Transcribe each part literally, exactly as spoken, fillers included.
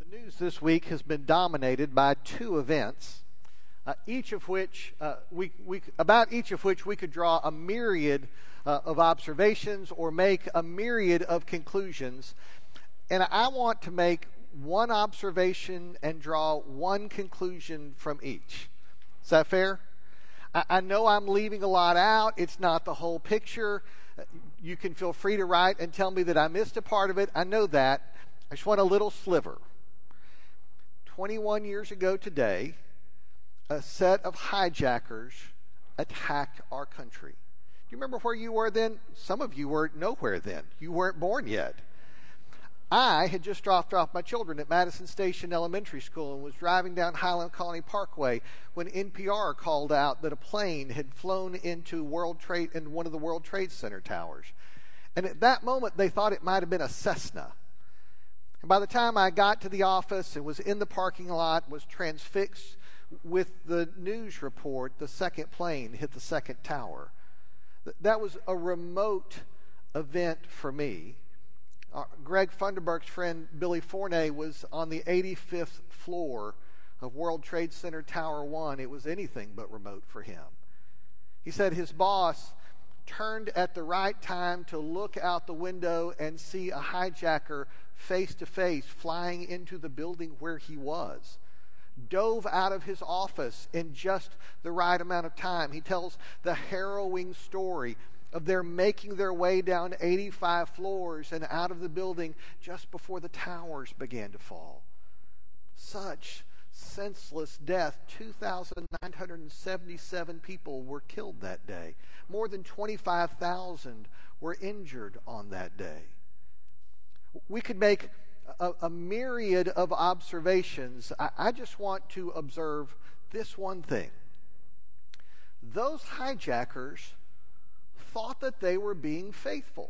News this week has been dominated by two events, uh, each of which uh, we, we about each of which we could draw a myriad uh, of observations or make a myriad of conclusions. And I want to make one observation and draw one conclusion from each. Is that fair? I, I know I'm leaving a lot out. It's not the whole picture. You can feel free to write and tell me that I missed a part of it. I know that. I just want a little sliver. twenty-one years ago today, a set of hijackers attacked our country. Do you remember where you were then? Some of you were nowhere then. You weren't born yet. I had just dropped off my children at Madison Station Elementary School and was driving down Highland Colony Parkway when N P R called out that a plane had flown into World Trade in one of the World Trade Center towers. And at that moment, they thought it might have been a Cessna. And by the time I got to the office and was in the parking lot, was transfixed with the news report, the second plane hit the second tower. That was a remote event for me. Uh, Greg Funderburk's friend Billy Forney was on the eighty-fifth floor of World Trade Center Tower one. It was anything but remote for him. He said his boss turned at the right time to look out the window and see a hijacker face to face flying into the building where he was. Dove out of his office in just the right amount of time. He tells the harrowing story of their making their way down eighty-five floors and out of the building just before the towers began to fall. Such senseless death. two thousand nine hundred seventy-seven people were killed that day. More than twenty-five thousand were injured on that day. We could make a, a myriad of observations. I, I just want to observe this one thing. Those hijackers thought that they were being faithful.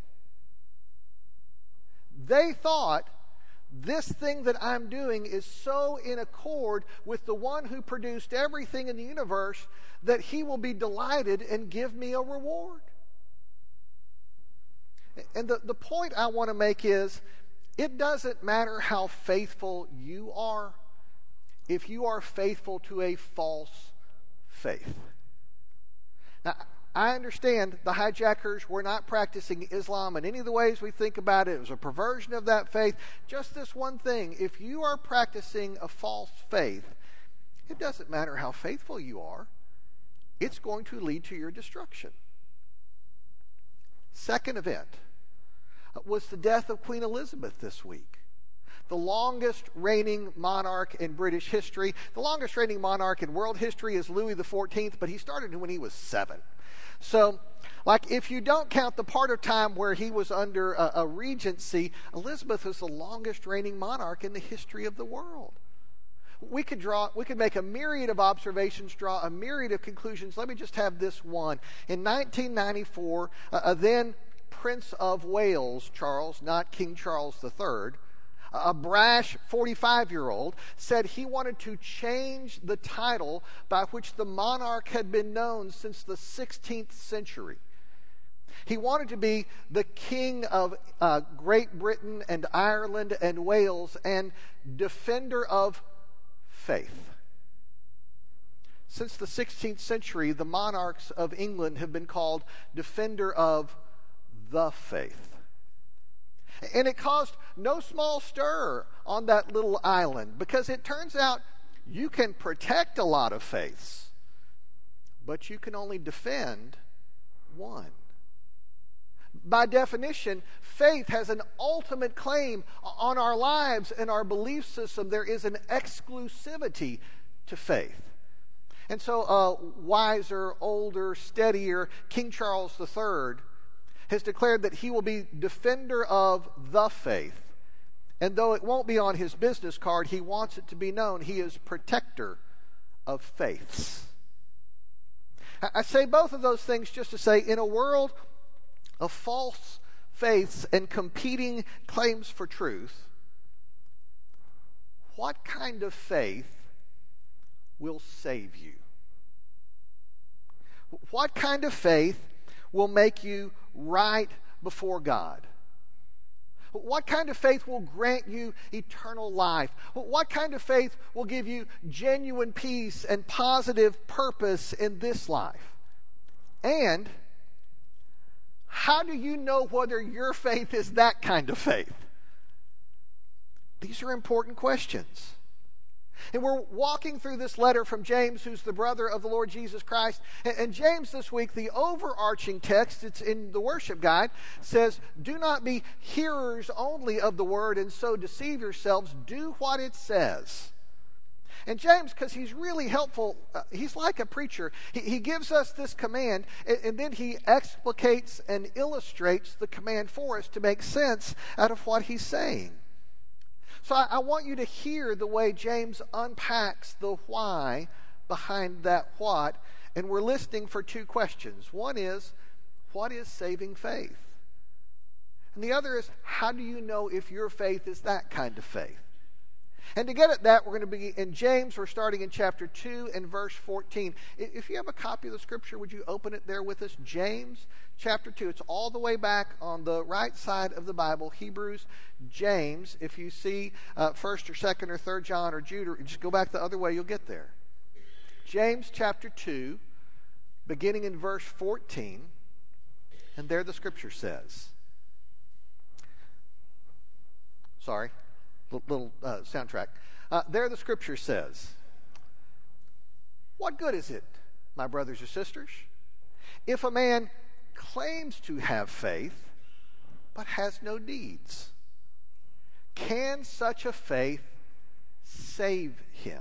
They thought, this thing that I'm doing is so in accord with the one who produced everything in the universe that he will be delighted and give me a reward. And the, the point I want to make is, it doesn't matter how faithful you are if you are faithful to a false faith. Now, I understand the hijackers were not practicing Islam in any of the ways we think about it. It was a perversion of that faith. Just this one thing, if you are practicing a false faith, it doesn't matter how faithful you are. It's going to lead to your destruction. Second event was the death of Queen Elizabeth this week. The longest reigning monarch in British history. The longest reigning monarch in world history is Louis the fourteenth, but he started when he was seven. So, like, if you don't count the part of time where he was under a, a regency, Elizabeth is the longest reigning monarch in the history of the world. We could draw, we could make a myriad of observations, draw a myriad of conclusions. Let me just have this one. In nineteen ninety-four, uh, uh, then Prince of Wales, Charles, not King Charles the third, a brash forty-five-year-old, said he wanted to change the title by which the monarch had been known since the sixteenth century. He wanted to be the King of uh, Great Britain and Ireland and Wales and defender of faith. Since the sixteenth century, the monarchs of England have been called defender of the faith. And it caused no small stir on that little island, because it turns out you can protect a lot of faiths, but you can only defend one. By definition, faith has an ultimate claim on our lives and our belief system. There is an exclusivity to faith. And so a wiser, older, steadier King Charles the third has declared that he will be defender of the faith. And though it won't be on his business card, he wants it to be known he is protector of faiths. I say both of those things just to say, in a world of false faiths and competing claims for truth, what kind of faith will save you? What kind of faith will make you right before God? What kind of faith will grant you eternal life? What kind of faith will give you genuine peace and positive purpose in this life? And how do you know whether your faith is that kind of faith? These are important questions. And we're walking through this letter from James, who's the brother of the Lord Jesus Christ. And James this week, the overarching text, it's in the worship guide, says, do not be hearers only of the word and so deceive yourselves. Do what it says. And James, because he's really helpful, uh, he's like a preacher. He, he gives us this command, and, and then he explicates and illustrates the command for us to make sense out of what he's saying. So I, I want you to hear the way James unpacks the why behind that what. And we're listening for two questions. One is, what is saving faith? And the other is, how do you know if your faith is that kind of faith? And to get at that, we're going to be in James. We're starting in chapter two and verse fourteen. If you have a copy of the scripture, would you open it there with us? James chapter two. It's all the way back on the right side of the Bible. Hebrews, James. If you see uh, first or second or third John or Jude, or just go back the other way, you'll get there. James chapter two, beginning in verse fourteen. And there the scripture says. Sorry. Little uh, soundtrack. Uh, there the scripture says, what good is it, my brothers or sisters, if a man claims to have faith but has no deeds? Can such a faith save him?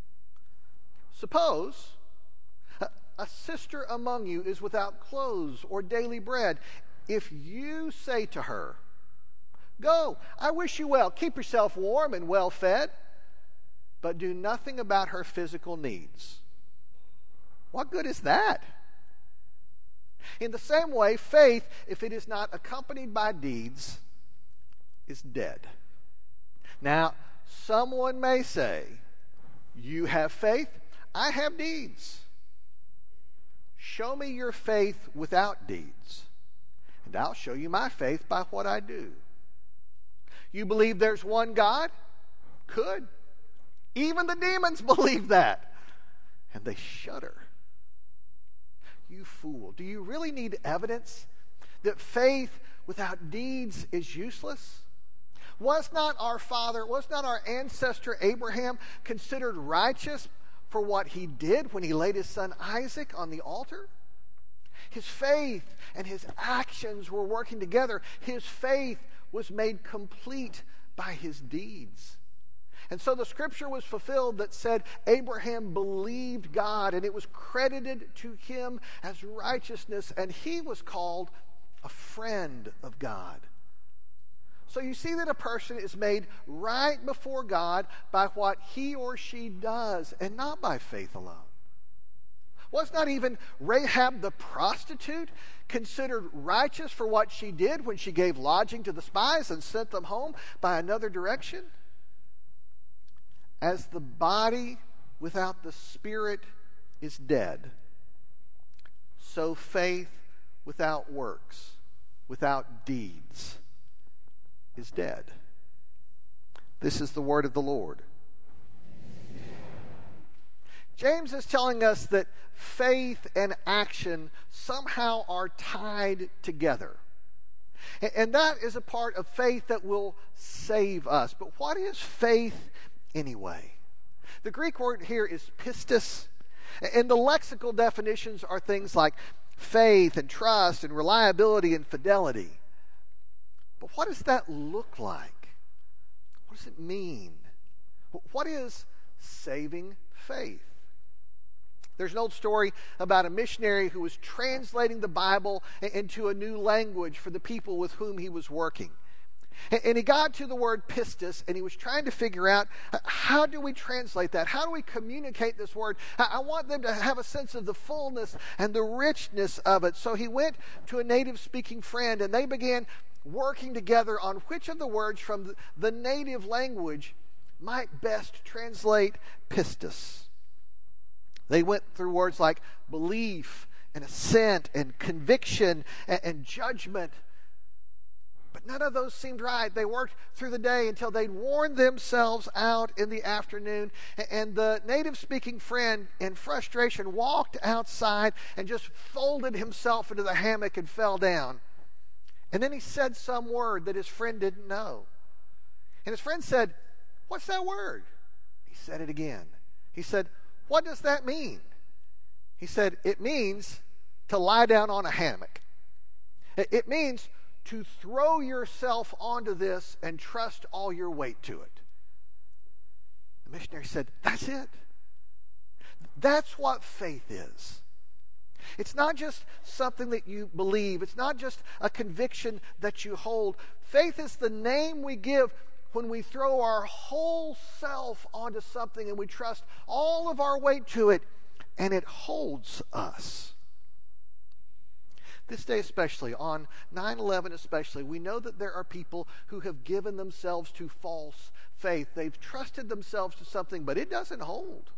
Suppose a, a sister among you is without clothes or daily bread. If you say to her, go, I wish you well, keep yourself warm and well fed, but do nothing about her physical needs, what good is that? In the same way, faith, if it is not accompanied by deeds, is dead. Now, someone may say, you have faith, I have deeds. Show me your faith without deeds, and I'll show you my faith by what I do. You believe there's one God? Good. Even the demons believe that. And they shudder. You fool. Do you really need evidence that faith without deeds is useless? Was not our father, was not our ancestor Abraham considered righteous for what he did when he laid his son Isaac on the altar? His faith and his actions were working together. His faith was made complete by his deeds. And so the scripture was fulfilled that said Abraham believed God and it was credited to him as righteousness, and he was called a friend of God. So you see that a person is made right before God by what he or she does and not by faith alone. Was not even Rahab the prostitute considered righteous for what she did when she gave lodging to the spies and sent them home by another direction? As the body without the spirit is dead, so faith without works, without deeds, is dead. This is the word of the Lord. James is telling us that faith and action somehow are tied together. And that is a part of faith that will save us. But what is faith anyway? The Greek word here is pistis. And the lexical definitions are things like faith and trust and reliability and fidelity. But what does that look like? What does it mean? What is saving faith? There's an old story about a missionary who was translating the Bible into a new language for the people with whom he was working. And he got to the word pistis, and he was trying to figure out, how do we translate that? How do we communicate this word? I want them to have a sense of the fullness and the richness of it. So he went to a native-speaking friend, and they began working together on which of the words from the native language might best translate pistis. They went through words like belief and assent and conviction and, and judgment. But none of those seemed right. They worked through the day until they'd worn themselves out in the afternoon. And the native-speaking friend, in frustration, walked outside and just folded himself into the hammock and fell down. And then he said some word that his friend didn't know. And his friend said, "What's that word?" He said it again. He said, "What does that mean?" He said, "It means to lie down on a hammock. It means to throw yourself onto this and trust all your weight to it." The missionary said, "That's it. That's what faith is. It's not just something that you believe. It's not just a conviction that you hold. Faith is the name we give when we throw our whole self onto something and we trust all of our weight to it, and it holds us." This day especially, on nine eleven especially, we know that there are people who have given themselves to false faith. They've trusted themselves to something, but it doesn't hold.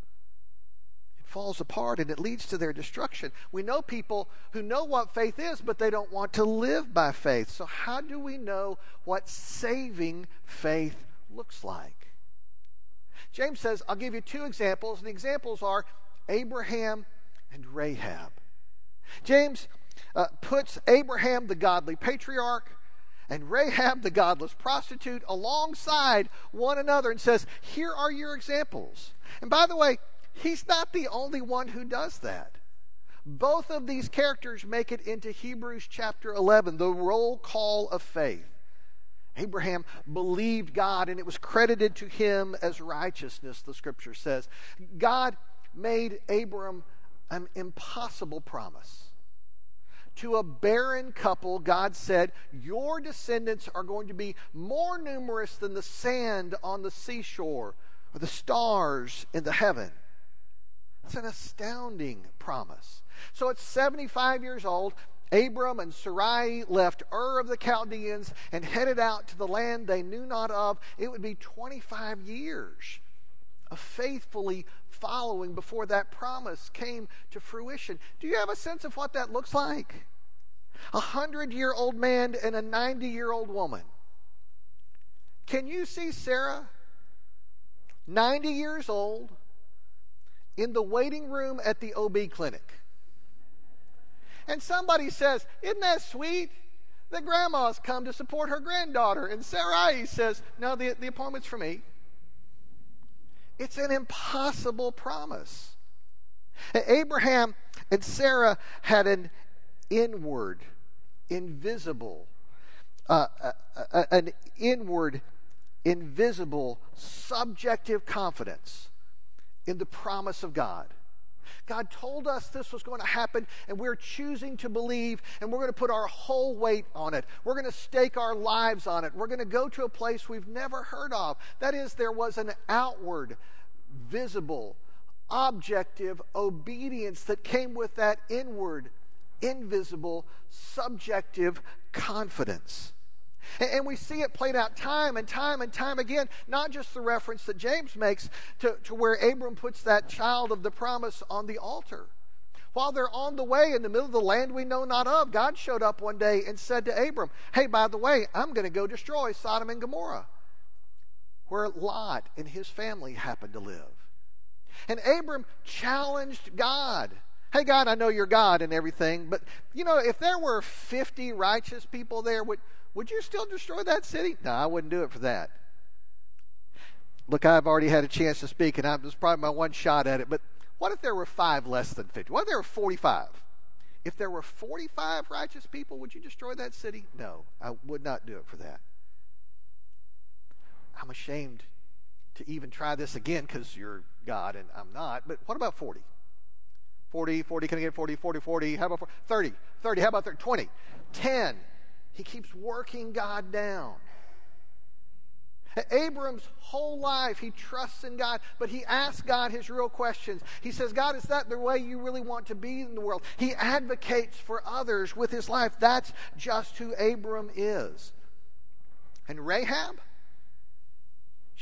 It falls apart and it leads to their destruction. We know people who know what faith is, but they don't want to live by faith. So how do we know what saving faith looks like? James says, I'll give you two examples, and the examples are Abraham and Rahab. James Uh, puts Abraham, the godly patriarch, and Rahab, the godless prostitute, alongside one another and says, here are your examples. And by the way, he's not the only one who does that. Both of these characters make it into Hebrews chapter eleven, the roll call of faith. Abraham believed God, and it was credited to him as righteousness, the scripture says. God made Abram an impossible promise. To a barren couple, God said, your descendants are going to be more numerous than the sand on the seashore or the stars in the heaven. It's an astounding promise. So at seventy-five years old, Abram and Sarai left Ur of the Chaldeans and headed out to the land they knew not of. It would be twenty-five years of faithfully following before that promise came to fruition. Do you have a sense of what that looks like? A hundred-year-old man and a ninety-year-old woman. Can you see Sarah, ninety years old, in the waiting room at the O B clinic? And somebody says, isn't that sweet? The grandma's come to support her granddaughter. And Sarai says, no, the, the appointment's for me. It's an impossible promise. Abraham and Sarah had an inward, invisible, uh, uh, uh, an inward, invisible, subjective confidence in the promise of God. God told us this was going to happen, and we're choosing to believe, and we're going to put our whole weight on it. We're going to stake our lives on it. We're going to go to a place we've never heard of. That is, there was an outward, visible, objective obedience that came with that inward, invisible, subjective confidence. And we see it played out time and time and time again, not just the reference that James makes to, to where Abram puts that child of the promise on the altar. While they're on the way in the middle of the land we know not of, God showed up one day and said to Abram, hey, by the way, I'm going to go destroy Sodom and Gomorrah, where Lot and his family happened to live. And Abram challenged God. Hey, God, I know you're God and everything, but, you know, if there were fifty righteous people there, would, would you still destroy that city? No, I wouldn't do it for that. Look, I've already had a chance to speak, and I'm, this is probably my one shot at it, but what if there were five less than fifty? What if there were forty-five? If there were forty-five righteous people, would you destroy that city? No, I would not do it for that. I'm ashamed to even try this again because you're God and I'm not, but what about forty? forty, forty, can I get forty, forty, forty, how about forty? thirty, thirty, how about thirty, twenty, ten. He keeps working God down. Abram's whole life, he trusts in God, but he asks God his real questions. He says, God, is that the way you really want to be in the world? He advocates for others with his life. That's just who Abram is. And Rahab?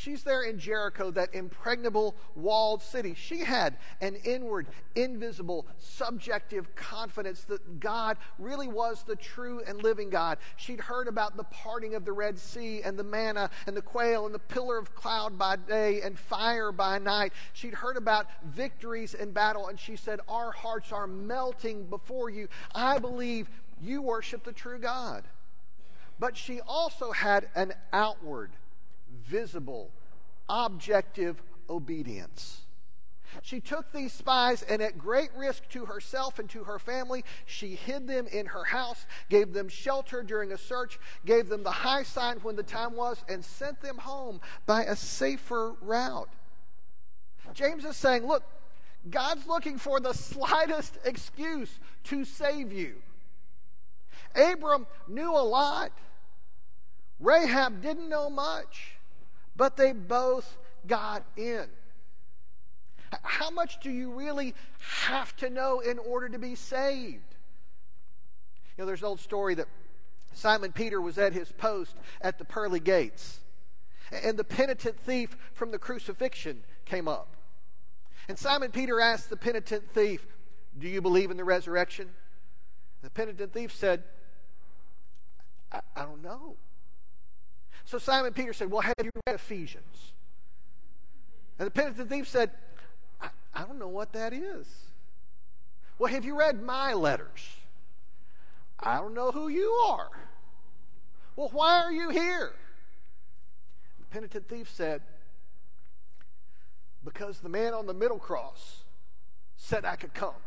She's there in Jericho, that impregnable walled city. She had an inward, invisible, subjective confidence that God really was the true and living God. She'd heard about the parting of the Red Sea and the manna and the quail and the pillar of cloud by day and fire by night. She'd heard about victories in battle, and she said, our hearts are melting before you. I believe you worship the true God. But she also had an outward, visible, objective obedience. She took these spies, and at great risk to herself and to her family, she hid them in her house, gave them shelter during a search, gave them the high sign when the time was, and sent them home by a safer route. James is saying, look, God's looking for the slightest excuse to save you. Abram knew a lot. Rahab didn't know much. But they both got in. How much do you really have to know in order to be saved? You know, there's an old story that Simon Peter was at his post at the pearly gates, and the penitent thief from the crucifixion came up. And Simon Peter asked the penitent thief, do you believe in the resurrection? The penitent thief said, I, I don't know. So Simon Peter said, well, have you read Ephesians? And the penitent thief said, I, I don't know what that is. Well, have you read my letters? I don't know who you are. Well, why are you here? The penitent thief said, because the man on the middle cross said I could come.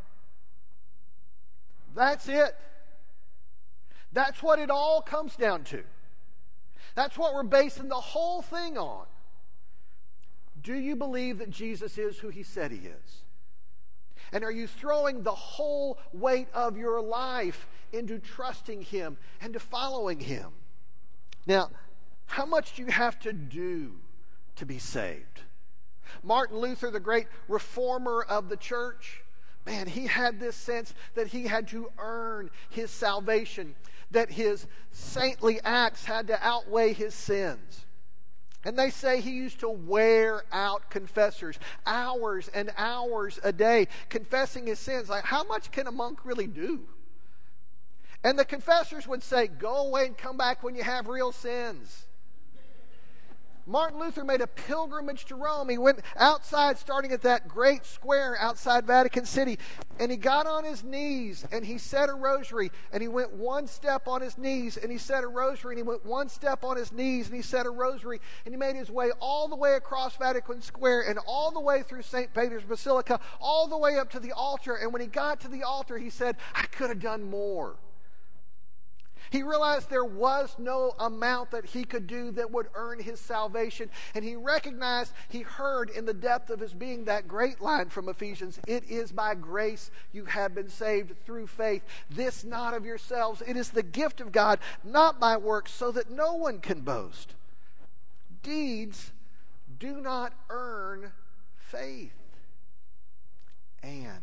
That's it. That's what it all comes down to. That's what we're basing the whole thing on. Do you believe that Jesus is who he said he is? And are you throwing the whole weight of your life into trusting him and to following him? Now, how much do you have to do to be saved? Martin Luther, the great reformer of the church, man, he had this sense that he had to earn his salvation, that his saintly acts had to outweigh his sins. And they say he used to wear out confessors, hours and hours a day, confessing his sins. Like, how much can a monk really do? And the confessors would say, go away and come back when you have real sins. Martin Luther made a pilgrimage to Rome. He went outside, starting at that great square outside Vatican City, and he got on his knees and he said a rosary, and he went one step on his knees and he said a rosary, and he went one step on his knees and he said a rosary, and he made his way all the way across Vatican Square and all the way through Saint Peter's Basilica, all the way up to the altar. And when he got to the altar, he said, I could have done more. He realized there was no amount that he could do that would earn his salvation. And he recognized, he heard in the depth of his being that great line from Ephesians, it is by grace you have been saved through faith. This not of yourselves. It is the gift of God, not by works, so that no one can boast. Deeds do not earn faith. And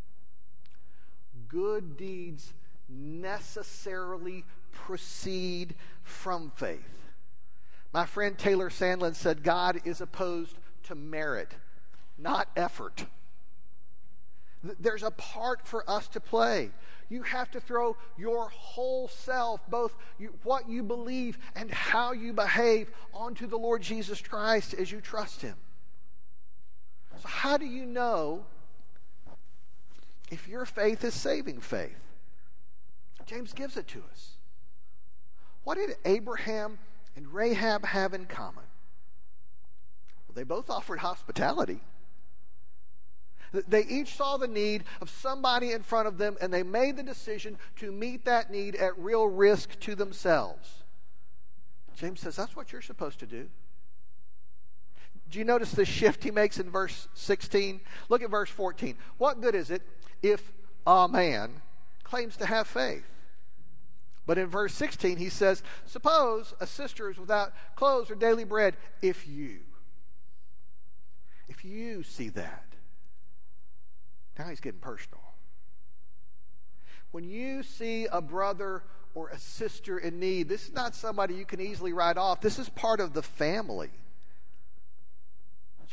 good deeds necessarily proceed from faith. My friend Taylor Sandlin said God is opposed to merit, not effort. There's a part for us to play. You have to throw your whole self, both you, what you believe and how you behave, onto the Lord Jesus Christ as you trust him. So how do you know if your faith is saving faith? James gives it to us. What did Abraham and Rahab have in common? Well, they both offered hospitality. They each saw the need of somebody in front of them, and they made the decision to meet that need at real risk to themselves. James says that's what you're supposed to do. Do you notice the shift he makes in verse sixteen? Look at verse fourteen. What good is it if a man claims to have faith? But in verse sixteen, he says, suppose a sister is without clothes or daily bread. If you, if you see that. Now he's getting personal. When you see a brother or a sister in need, this is not somebody you can easily write off. This is part of the family.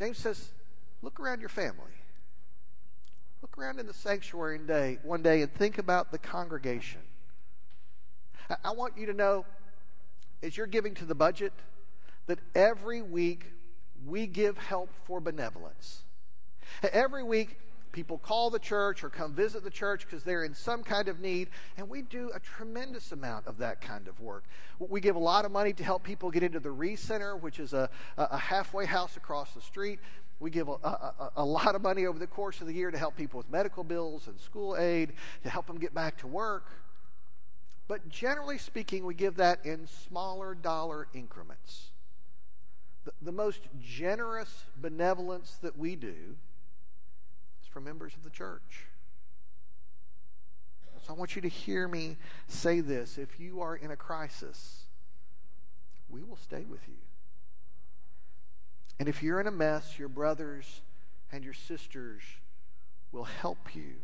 James says, look around your family. Look around in the sanctuary one day, one day and think about the congregation. I, I want you to know, as you're giving to the budget, that every week we give help for benevolence. Every week, people call the church or come visit the church because they're in some kind of need, and we do a tremendous amount of that kind of work. We give a lot of money to help people get into the Re-Center, which is a, a halfway house across the street. We give a, a, a lot of money over the course of the year to help people with medical bills and school aid, to help them get back to work. But generally speaking, we give that in smaller dollar increments. The, the most generous benevolence that we do is for members of the church. So I want you to hear me say this. If you are in a crisis, we will stay with you. And if you're in a mess, your brothers and your sisters will help you.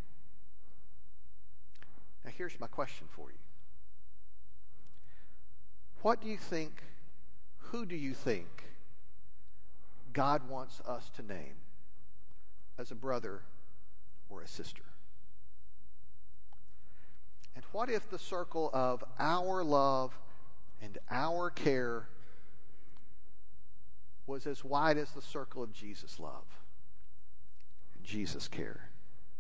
Now here's my question for you. What do you think, who do you think God wants us to name as a brother or a sister? And what if the circle of our love and our care was as wide as the circle of Jesus' love and Jesus' care?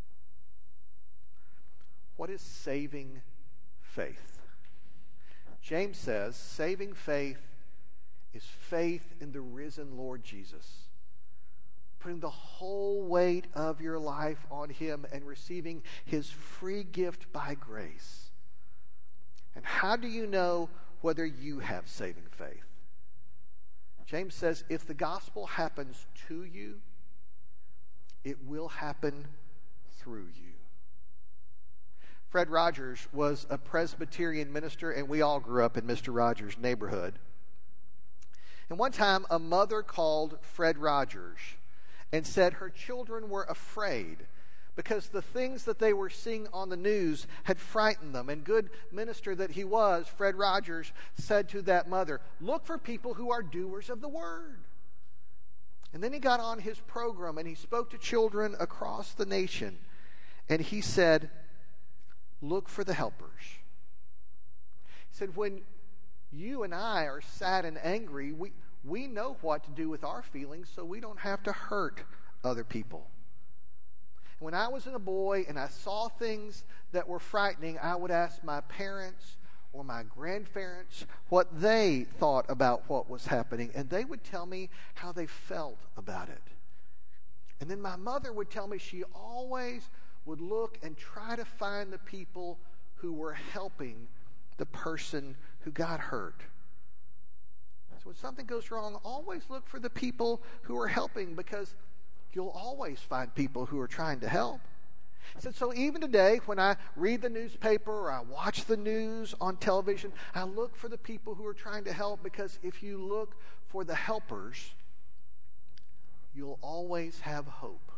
What is saving faith? James says saving faith is faith in the risen Lord Jesus, putting the whole weight of your life on him and receiving his free gift by grace. And how do you know whether you have saving faith? James says if the gospel happens to you, it will happen through you. Fred Rogers was a Presbyterian minister, and we all grew up in Mister Rogers' neighborhood. And one time, a mother called Fred Rogers and said her children were afraid because the things that they were seeing on the news had frightened them. And good minister that he was, Fred Rogers said to that mother, look for people who are doers of the word. And then he got on his program and he spoke to children across the nation. And he said, look for the helpers. He said, when you and I are sad and angry, we, we know what to do with our feelings so we don't have to hurt other people. When I was a boy and I saw things that were frightening, I would ask my parents or my grandparents what they thought about what was happening, and they would tell me how they felt about it. And then my mother would tell me she always would look and try to find the people who were helping the person who got hurt. So when something goes wrong, always look for the people who are helping, because you'll always find people who are trying to help. So, so even today, when I read the newspaper or I watch the news on television, I look for the people who are trying to help, because if you look for the helpers, you'll always have hope.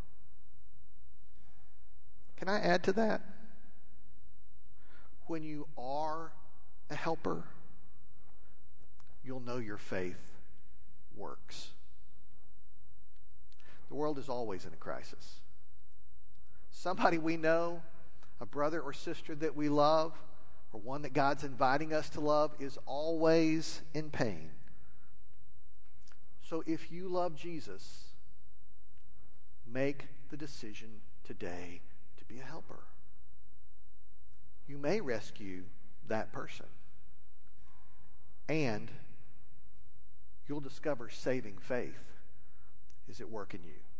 Can I add to that? When you are a helper, you'll know your faith works. The world is always in a crisis. Somebody we know, a brother or sister that we love, or one that God's inviting us to love, is always in pain. So if you love Jesus, make the decision today to be a helper. You may rescue that person, and you'll discover saving faith is at work in you.